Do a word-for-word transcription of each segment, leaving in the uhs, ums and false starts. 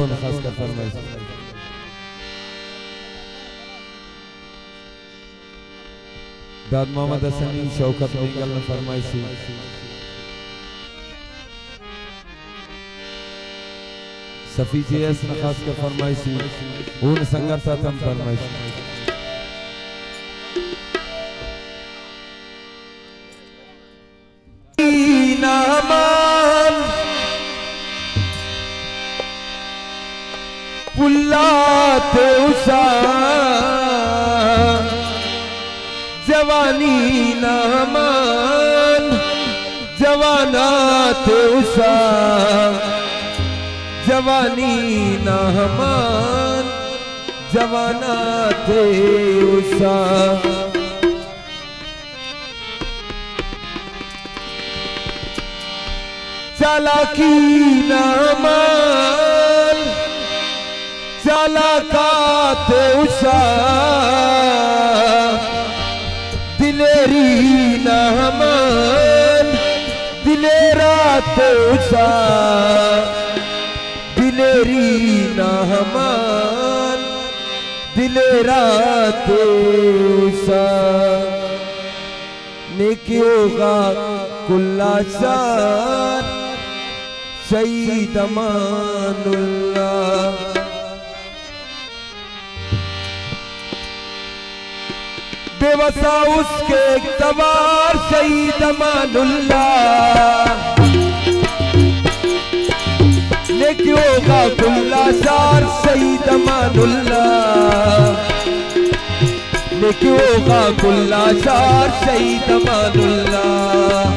दानों खास कर फरमाइश दाद मोहम्मद हसनी शौकत निगल ने फरमाइश सफी जेएस ने खास कर फरमाइश उन संगत तम फरमाइश पुल्लात उषा जवानी नामान जवानात उषा जवानी नामान जवानात उषा चालाकी नामान चालाकात उषा दिलेरी नामान दिलेरात उषा दिलेरी नामान दिलेरात उषा नेकियों का कुल्लाशान सईद अमानुल्लाह बेवसा उसके इक़्तिदार सईद अमानुल्लाह नेकियों का कुल्लाशार सईद अमानुल्लाह नेकियों का कुल्लाशार सईद अमानुल्लाह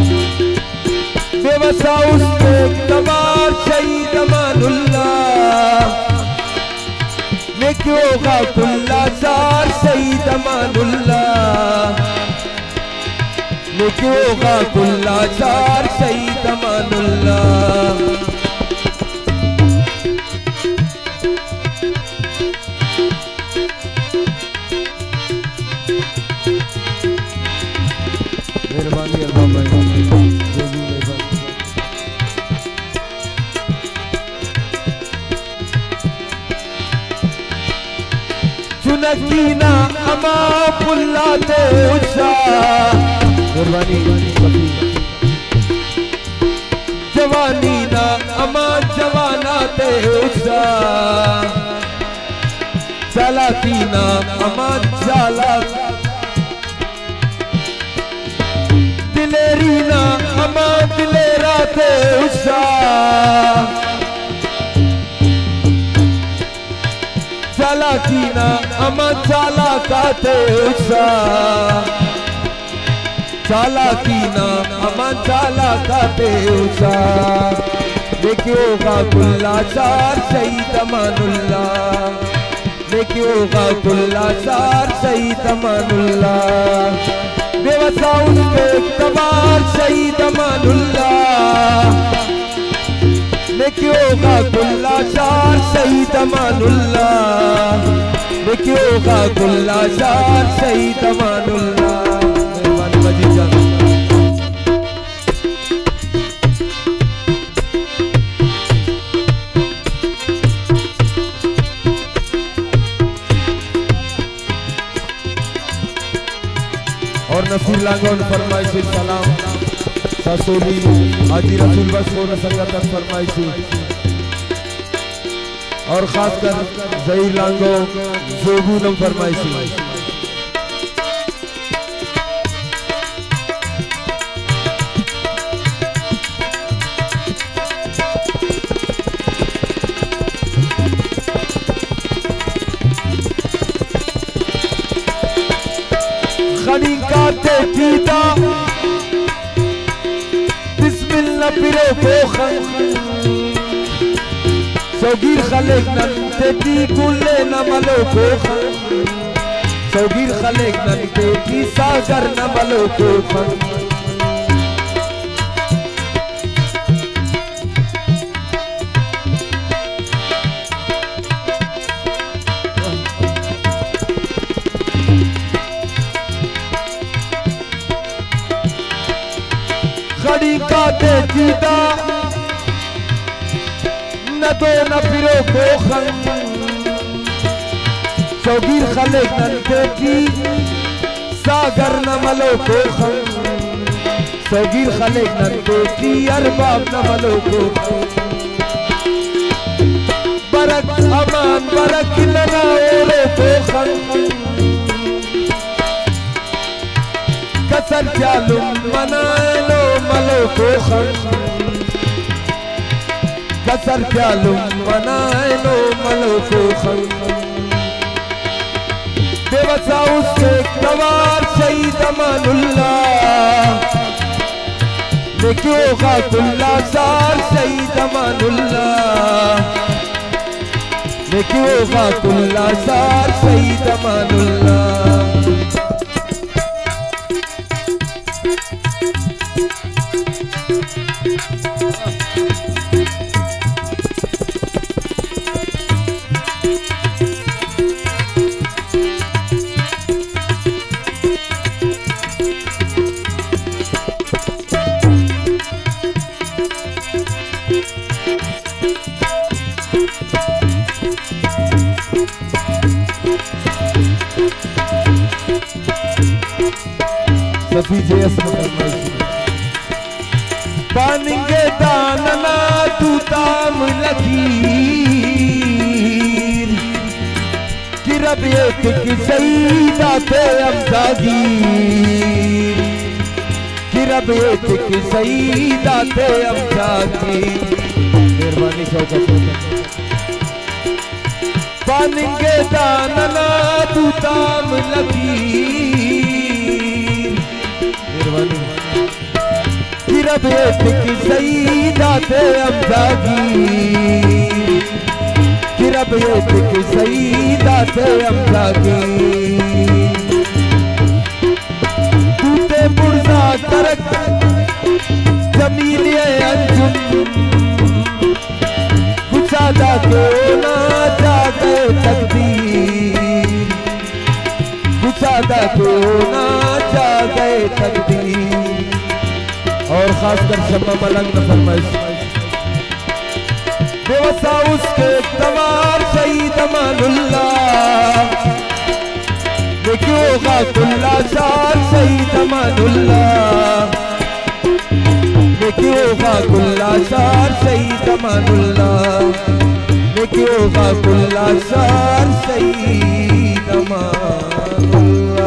बेवसा उसके इक़्तिदार सईद अमानुल्लाह नेकियों का कुल्लाशार सईद अमानुल्लाह नेकियों का कुल्लाशार सईद अमानुल्लाह मेहरबानी अल्लाह भाई चुनकीना अमा पुल्लाते उषा मेहरबानी जवानी ना अमा जवानाते उषा चालाकी ना अमा चाला दिलेरी ना अमा दिलेराते उषा चालाकी ना अमा चालाकाते उषा चालाकी ना अमा चालाकाते उषा नेकियों का कुल्लाशार सईद अमानुल्लाह नेकियों का कुल्लाशार सईद अमानुल्लाह बेवसा उसके इक़्तिदार सईद अमानुल्लाह नेकियों का कुल्लाशार सईद अमानुल्लाह नेकियों का कुल्लाशार सईद अमानुल्लाह मेहरबानी मजीद जान और नसीर लागोन फरमाइश सलाम ससोली हाजी रसूल बस को संगत फरमाइश और खासकर जहीर लांगो जोबू नम फरमाइश खड़ी काते पीता बिस्मिल्लाह पिरो को खन सौगीर खलेक नंते ती गुले न मलो को खन सौगीर खलेक नंते ती सागर न मलो को खन खड़ी काते जीता न दो न फिरो को खंग शौगीर खले नंते की सागर न मलो को खंग शौगीर खले नंते की अरबाब न मलो को बरक अमान बरक लगा ओरो को खंग कसर जालुम मनानो मलो को खंग कसर जालुम मनानो मलो को खंग बेवसा उसके गवार शहीद अमानुल्लाह लेक्यों खाकुल्ला सार शहीद अमानुल्लाह लेक्यों खाकुल्ला सार शहीद अमानुल्लाह पानिंगे दानना तू ताम लकीर कि रब एक की सईदा थे अमजागीर कि रब एक की सईदा थे अमजागीर मेहरबानी शौकत पानिंगे दानना तू ताम लकीर मेहरबानी कि रब एक की सईदा थे अमजागीर कि रब एक की सईदा थे अमजागीर तूते पुरजा करक जमीलिए अंजुम गुसादा को ना जागे तकदीर गुसादा को ना जागे तकदीर और खासकर शम्मा मलंग न फरमाइश बेवसा उसके तवार शहीद अमानुल्लाह लेक्यों खाकुल्ला सार शहीद अमानुल्लाह लेक्यों खाकुल्ला सार शहीद अमानुल्लाह लेक्यों खाकुल्ला सार शहीद अमानुल्लाह